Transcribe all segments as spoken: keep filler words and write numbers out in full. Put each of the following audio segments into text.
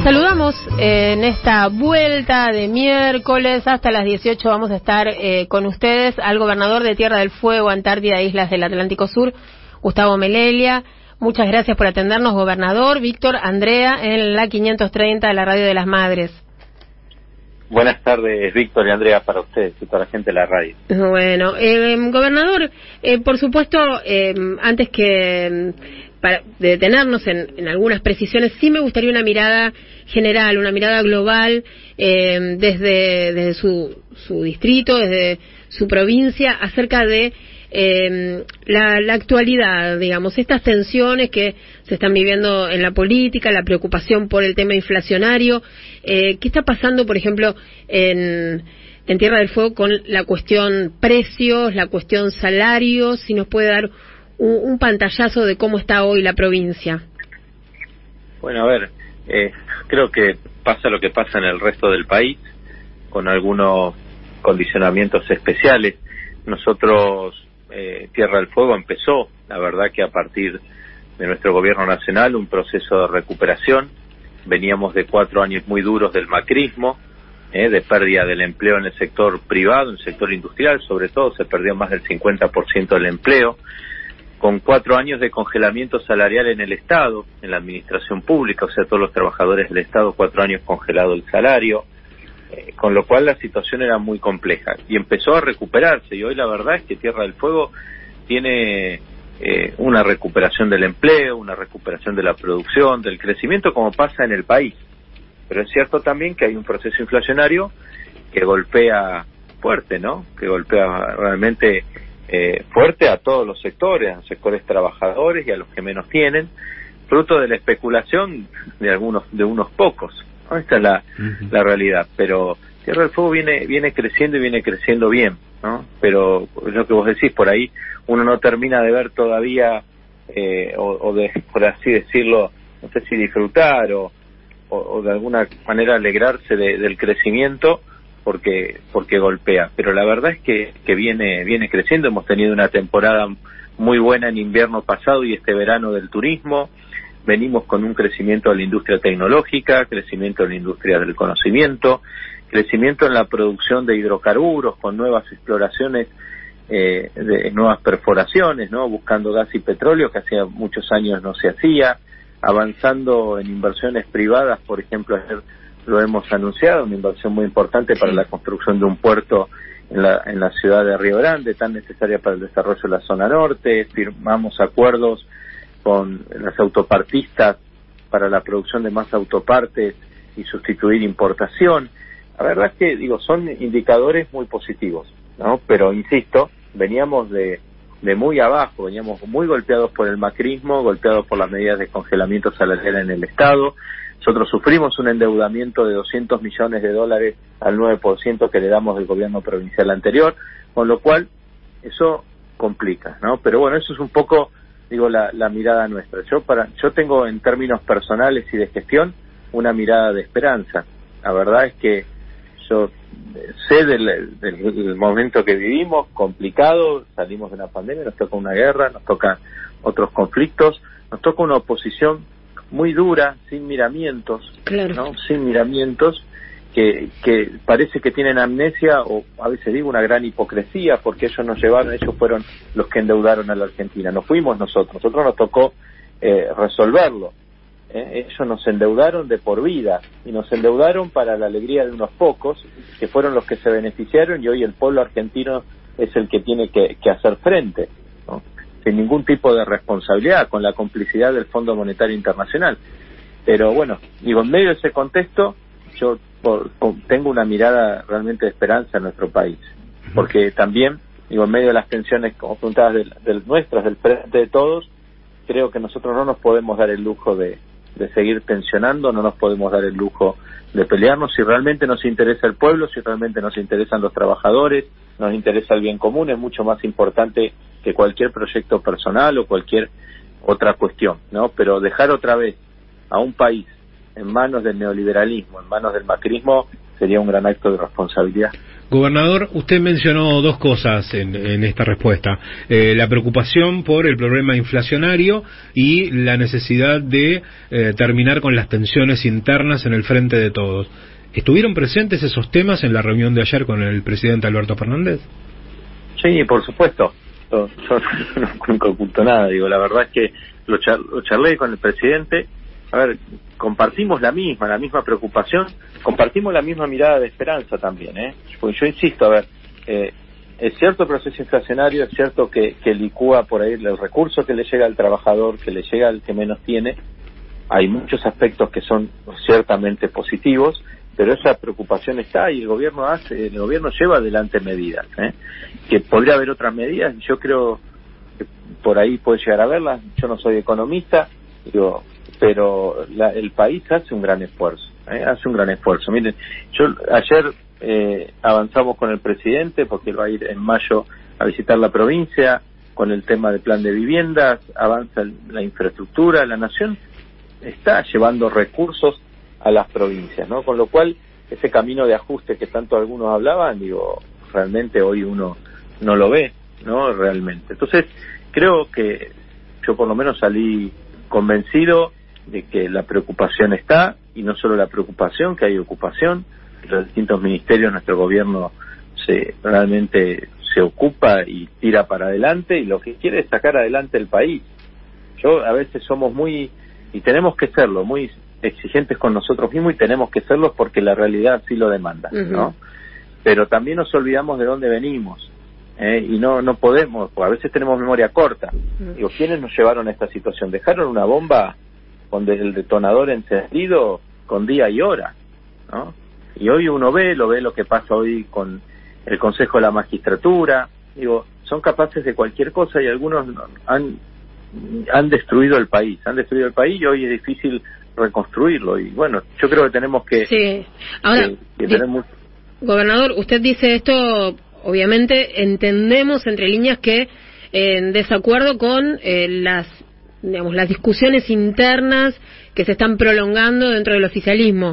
saludamos eh, en esta vuelta de miércoles hasta las dieciocho. Vamos a estar eh, con ustedes al gobernador de Tierra del Fuego, Antártida e Islas del Atlántico Sur, Gustavo Melelia. Muchas gracias por atendernos, gobernador. Víctor, Andrea, en la quinientos treinta de la Radio de las Madres. Buenas tardes, Víctor y Andrea, para ustedes y para la gente de la radio. Bueno, eh, gobernador, eh, por supuesto, eh, antes que para detenernos en, en algunas precisiones, sí me gustaría una mirada general, una mirada global eh, desde, desde su, su distrito, desde su provincia, acerca de eh, la, la actualidad, digamos, estas tensiones que se están viviendo en la política, la preocupación por el tema inflacionario. Eh, ¿Qué está pasando, por ejemplo, en, en Tierra del Fuego con la cuestión precios, la cuestión salarios? Si nos puede dar un, un pantallazo de cómo está hoy la provincia. Bueno, a ver, eh, creo que pasa lo que pasa en el resto del país, con algunos condicionamientos especiales. Nosotros, eh, Tierra del Fuego empezó, la verdad que a partir de nuestro gobierno nacional, un proceso de recuperación. Veníamos de cuatro años muy duros del macrismo, eh, de pérdida del empleo en el sector privado, en el sector industrial, sobre todo se perdió más del cincuenta por ciento del empleo, con cuatro años de congelamiento salarial en el Estado, en la administración pública, o sea, todos los trabajadores del Estado, cuatro años congelado el salario, eh, con lo cual la situación era muy compleja, y empezó a recuperarse, y hoy la verdad es que Tierra del Fuego tiene Eh, una recuperación del empleo, una recuperación de la producción, del crecimiento, como pasa en el país. Pero es cierto también que hay un proceso inflacionario que golpea fuerte, ¿no? Que golpea realmente eh, fuerte a todos los sectores, a los sectores trabajadores y a los que menos tienen, fruto de la especulación de algunos, de unos pocos, ¿no? Esta es la, uh-huh. la realidad. Pero Tierra del Fuego viene, viene creciendo y viene creciendo bien, ¿no? Pero es lo que vos decís, por ahí uno no termina de ver todavía, eh, o, o de, por así decirlo, no sé si disfrutar o, o, o de alguna manera alegrarse de, del crecimiento, porque porque golpea. Pero la verdad es que, que viene viene creciendo. Hemos tenido una temporada muy buena en invierno pasado y este verano del turismo. Venimos con un crecimiento de la industria tecnológica, crecimiento de la industria del conocimiento, crecimiento en la producción de hidrocarburos, con nuevas exploraciones, eh, de nuevas perforaciones, ¿no? Buscando gas y petróleo, que hacía muchos años no se hacía, avanzando en inversiones privadas. Por ejemplo, ayer lo hemos anunciado, una inversión muy importante para la construcción de un puerto en la, en la ciudad de Río Grande, tan necesaria para el desarrollo de la zona norte. Firmamos acuerdos con las autopartistas para la producción de más autopartes y sustituir importación. La verdad es que, digo, son indicadores muy positivos, ¿no? Pero, insisto, veníamos de, de muy abajo, veníamos muy golpeados por el macrismo, golpeados por las medidas de congelamiento salarial en el Estado. Nosotros sufrimos un endeudamiento de doscientos millones de dólares al nueve por ciento que le damos del gobierno provincial anterior, con lo cual eso complica, ¿no? Pero bueno, eso es un poco, digo, la, la mirada nuestra. Yo para yo tengo, en términos personales y de gestión, una mirada de esperanza. La verdad es que yo sé del, del, del momento que vivimos, complicado, salimos de una pandemia, nos toca una guerra, nos tocan otros conflictos, nos toca una oposición muy dura, sin miramientos, claro. ¿no? Sin miramientos, que, que parece que tienen amnesia, o a veces digo una gran hipocresía, porque ellos nos llevaron, ellos fueron los que endeudaron a la Argentina, no fuimos nosotros, nosotros nos tocó eh, resolverlo. Eh, ellos nos endeudaron de por vida, y nos endeudaron para la alegría de unos pocos, que fueron los que se beneficiaron, y hoy el pueblo argentino es el que tiene que, que hacer frente, ¿no? Sin ningún tipo de responsabilidad, con la complicidad del Fondo Monetario Internacional. Pero bueno, digo, en medio de ese contexto, yo por, con, tengo una mirada realmente de esperanza en nuestro país, porque también, digo, en medio de las tensiones confrontadas de, de nuestras, del frente de todos, creo que nosotros no nos podemos dar el lujo de de seguir tensionando, no nos podemos dar el lujo de pelearnos. Si realmente nos interesa el pueblo, si realmente nos interesan los trabajadores, nos interesa el bien común, es mucho más importante que cualquier proyecto personal o cualquier otra cuestión, ¿no? Pero dejar otra vez a un país en manos del neoliberalismo, en manos del macrismo, sería un gran acto de responsabilidad. Gobernador, usted mencionó dos cosas en, en esta respuesta. Eh, la preocupación por el problema inflacionario y la necesidad de eh, terminar con las tensiones internas en el Frente de Todos. ¿Estuvieron presentes esos temas en la reunión de ayer con el presidente Alberto Fernández? Sí, por supuesto. Yo, yo nunca oculto nada. Digo, la verdad es que lo, char, lo charlé con el presidente. A ver, compartimos la misma, la misma preocupación, compartimos la misma mirada de esperanza también, ¿eh? Porque yo insisto, a ver, eh, es cierto el proceso inflacionario, es cierto que, que licúa por ahí el recurso que le llega al trabajador, que le llega al que menos tiene. Hay muchos aspectos que son ciertamente positivos, pero esa preocupación está y el gobierno hace, el gobierno lleva adelante medidas, ¿eh? Que podría haber otras medidas, yo creo que por ahí puede llegar a verlas. Yo no soy economista, digo, pero la, el país hace un gran esfuerzo, ¿eh? hace un gran esfuerzo. Miren, yo ayer eh, avanzamos con el presidente porque él va a ir en mayo a visitar la provincia con el tema del plan de viviendas, avanza la infraestructura, la nación está llevando recursos a las provincias, ¿no? Con lo cual, ese camino de ajuste que tanto algunos hablaban, digo, realmente hoy uno no lo ve, ¿no? Realmente. Entonces, creo que yo por lo menos salí convencido de que la preocupación está, y no solo la preocupación, que hay ocupación. Los distintos ministerios, nuestro gobierno se realmente se ocupa y tira para adelante, y lo que quiere es sacar adelante el país. Yo a veces somos muy, y tenemos que serlo, muy exigentes con nosotros mismos, y tenemos que serlos porque la realidad sí lo demanda, uh-huh. ¿no? Pero también nos olvidamos de dónde venimos, ¿eh? Y no no podemos, porque a veces tenemos memoria corta. Uh-huh. Digo, ¿quiénes nos llevaron a esta situación? Dejaron una bomba con el detonador encendido con día y hora, ¿no? Y hoy uno ve, lo ve lo que pasa hoy con el Consejo de la Magistratura. Digo, son capaces de cualquier cosa, y algunos han han destruido el país, han destruido el país y hoy es difícil reconstruirlo. Y bueno, yo creo que tenemos que... Sí, ahora, que, que tener muy... Gobernador, usted dice esto, obviamente entendemos entre líneas que eh, en desacuerdo con eh, las digamos las discusiones internas que se están prolongando dentro del oficialismo.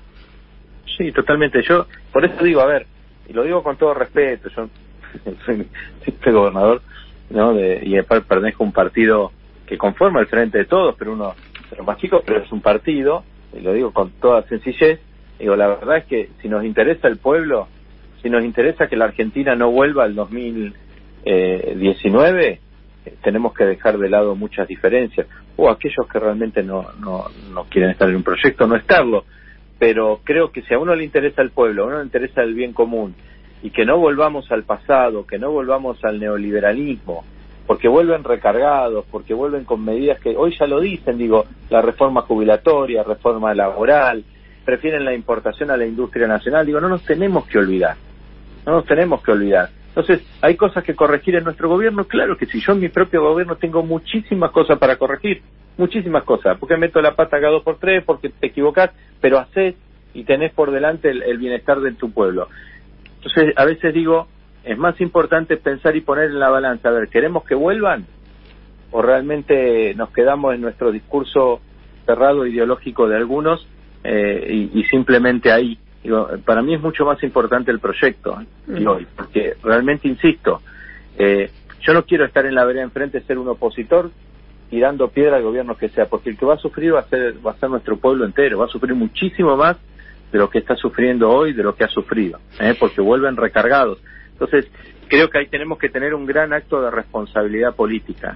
Sí, totalmente. Yo por eso digo, a ver, y lo digo con todo respeto, yo soy, soy gobernador, ¿no? De, y pertenezco a un partido que conforma el Frente de Todos, pero uno pero más chico, pero es un partido, y lo digo con toda sencillez. Digo, la verdad es que si nos interesa el pueblo, si nos interesa que la Argentina no vuelva al dos mil diecinueve, eh, tenemos que dejar de lado muchas diferencias, o aquellos que realmente no, no, no quieren estar en un proyecto, no estarlo. Pero creo que si a uno le interesa el pueblo, a uno le interesa el bien común, y que no volvamos al pasado, que no volvamos al neoliberalismo, porque vuelven recargados, porque vuelven con medidas que hoy ya lo dicen, digo, la reforma jubilatoria, reforma laboral, prefieren la importación a la industria nacional. Digo, no nos tenemos que olvidar, no nos tenemos que olvidar. Entonces, ¿hay cosas que corregir en nuestro gobierno? Claro que sí, yo en mi propio gobierno tengo muchísimas cosas para corregir, muchísimas cosas, porque meto la pata cada dos por tres, porque te equivocás, pero hacés y tenés por delante el, el bienestar de tu pueblo. Entonces, a veces digo, es más importante pensar y poner en la balanza, a ver, ¿queremos que vuelvan? ¿O realmente nos quedamos en nuestro discurso cerrado ideológico de algunos eh, y, y simplemente ahí? Digo, para mí es mucho más importante el proyecto, ¿eh? Y hoy, porque realmente insisto, eh, yo no quiero estar en la vereda enfrente, ser un opositor tirando piedra al gobierno que sea, porque el que va a sufrir va a ser, va a ser nuestro pueblo entero, va a sufrir muchísimo más de lo que está sufriendo hoy, de lo que ha sufrido, ¿eh? Porque vuelven recargados. Entonces, creo que ahí tenemos que tener un gran acto de responsabilidad política.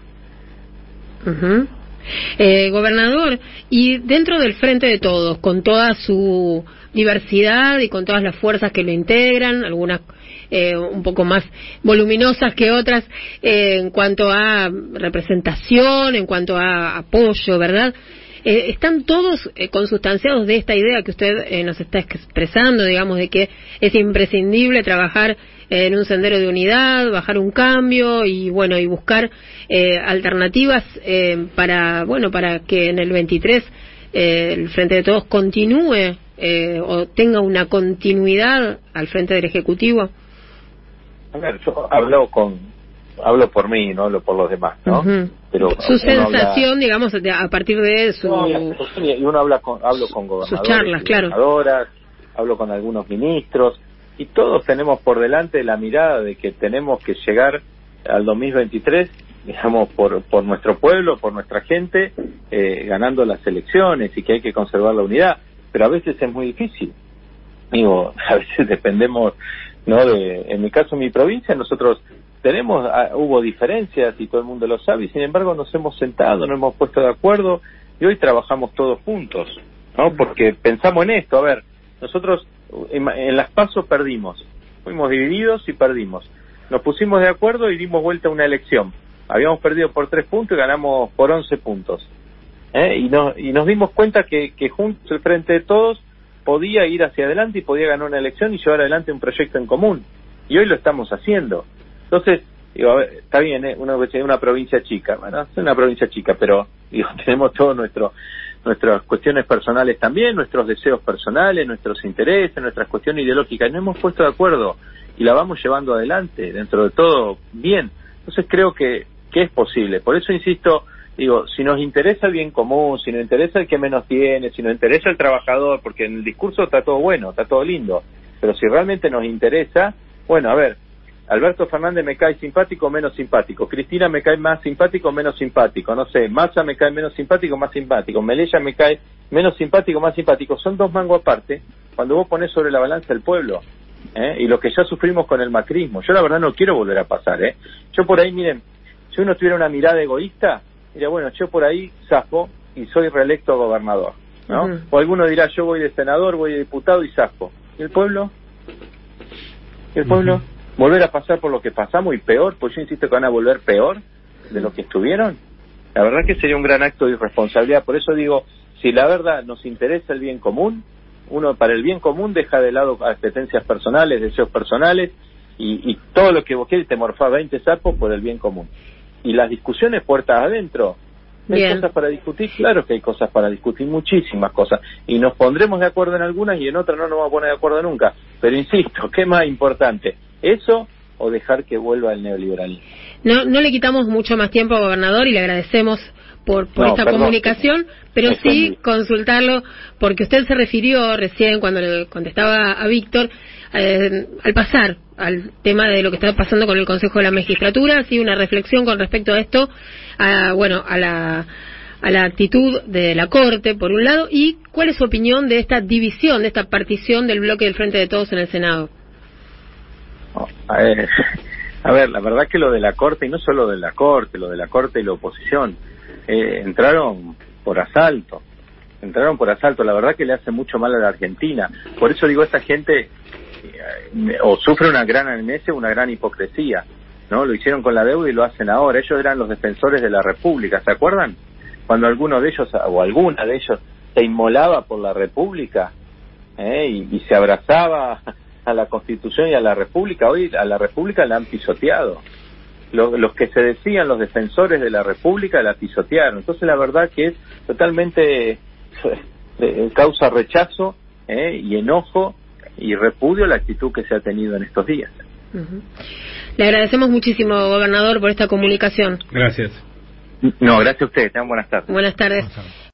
Uh-huh. Eh, gobernador, y dentro del Frente de Todos, con toda su diversidad y con todas las fuerzas que lo integran, algunas eh, un poco más voluminosas que otras eh, en cuanto a representación, en cuanto a apoyo, ¿verdad? Eh, ¿Están todos eh, consustanciados de esta idea que usted eh, nos está expresando, digamos, de que es imprescindible trabajar en un sendero de unidad, bajar un cambio y bueno y buscar eh, alternativas eh, para bueno para que en el veintitrés eh, el Frente de Todos continúe eh, o tenga una continuidad al frente del Ejecutivo? A ver, yo hablo con hablo por mí, no hablo por los demás, ¿no? Uh-huh. Pero su sensación, habla, digamos, a partir de su no, y uno habla con hablo con gobernadores, sus charlas, claro, hablo con algunos ministros, y todos tenemos por delante la mirada de que tenemos que llegar al dos mil veintitrés, digamos, por, por nuestro pueblo, por nuestra gente, eh, ganando las elecciones, y que hay que conservar la unidad, pero a veces es muy difícil. Digo, a veces dependemos, ¿no? De, en mi caso, en mi provincia, nosotros tenemos, uh, hubo diferencias y todo el mundo lo sabe, y sin embargo nos hemos sentado, nos hemos puesto de acuerdo, y hoy trabajamos todos juntos, ¿no? Porque pensamos en esto, a ver, nosotros en, en las PASO perdimos, fuimos divididos y perdimos, nos pusimos de acuerdo y dimos vuelta a una elección. Habíamos perdido por tres puntos y ganamos por once puntos. ¿Eh? Y, no, y nos dimos cuenta que, que juntos, el Frente de Todos, podía ir hacia adelante y podía ganar una elección y llevar adelante un proyecto en común. Y hoy lo estamos haciendo. Entonces, digo, a ver, está bien, ¿eh? Una, una provincia chica. Bueno, es una provincia chica, pero digo, tenemos todos nuestro, nuestras cuestiones personales también, nuestros deseos personales, nuestros intereses, nuestras cuestiones ideológicas. Nos hemos puesto de acuerdo y la vamos llevando adelante, dentro de todo, bien. Entonces creo que que es posible. Por eso insisto, digo, si nos interesa el bien común, si nos interesa el que menos tiene, si nos interesa el trabajador, porque en el discurso está todo bueno, está todo lindo, pero si realmente nos interesa, bueno, a ver, Alberto Fernández me cae simpático o menos simpático, Cristina me cae más simpático o menos simpático, no sé, Massa me cae menos simpático o más simpático, Melella me cae menos simpático o más simpático, son dos mangos aparte, cuando vos ponés sobre la balanza el pueblo, ¿eh? Y lo que ya sufrimos con el macrismo. Yo la verdad no quiero volver a pasar, ¿eh? Yo por ahí, miren, si uno tuviera una mirada egoísta, diría, bueno, yo por ahí zafo y soy reelecto gobernador, ¿no? Uh-huh. O alguno dirá, yo voy de senador, voy de diputado y zafo. ¿Y el pueblo? ¿Y el pueblo? Uh-huh. ¿Volver a pasar por lo que pasamos y peor? Pues yo insisto que van a volver peor de lo que estuvieron. La verdad que sería un gran acto de irresponsabilidad. Por eso digo, si la verdad nos interesa el bien común, uno para el bien común deja de lado apetencias personales, deseos personales, y, y todo lo que vos quieres, te morfás veinte sapos por el bien común. Y las discusiones puertas adentro, ¿hay Bien. cosas para discutir? Claro que hay cosas para discutir, muchísimas cosas, y nos pondremos de acuerdo en algunas y en otras no nos vamos a poner de acuerdo nunca, pero insisto, ¿qué más importante? ¿Eso o dejar que vuelva el neoliberalismo? No, no le quitamos mucho más tiempo, gobernador, y le agradecemos por, por no, esta perdón, comunicación, pero sí entendí. Consultarlo, porque usted se refirió recién cuando le contestaba a Víctor, eh, al pasar al tema de lo que está pasando con el Consejo de la Magistratura, así una reflexión con respecto a esto, a, bueno, a la a la actitud de la Corte, por un lado, y cuál es su opinión de esta división, de esta partición del bloque del Frente de Todos en el Senado. Oh, a, ver, a ver, la verdad que lo de la Corte, y no solo de la Corte, lo de la Corte y la oposición, eh, entraron por asalto, entraron por asalto, la verdad que le hace mucho mal a la Argentina. Por eso digo, esta gente o sufre una gran amnesia, una gran hipocresía, ¿no? Lo hicieron con la deuda y lo hacen ahora. Ellos eran los defensores de la República, ¿se acuerdan? Cuando alguno de ellos, o alguna de ellos, se inmolaba por la República, ¿eh? y, y se abrazaba a la Constitución y a la República. Hoy a la República la han pisoteado. Los, los que se decían los defensores de la República la pisotearon. Entonces la verdad que es totalmente eh, causa rechazo, ¿eh? y enojo y repudio la actitud que se ha tenido en estos días. Uh-huh. Le agradecemos muchísimo, gobernador, por esta comunicación. Gracias. No, gracias a ustedes. Tengan buenas tardes. Buenas tardes. Buenas tardes.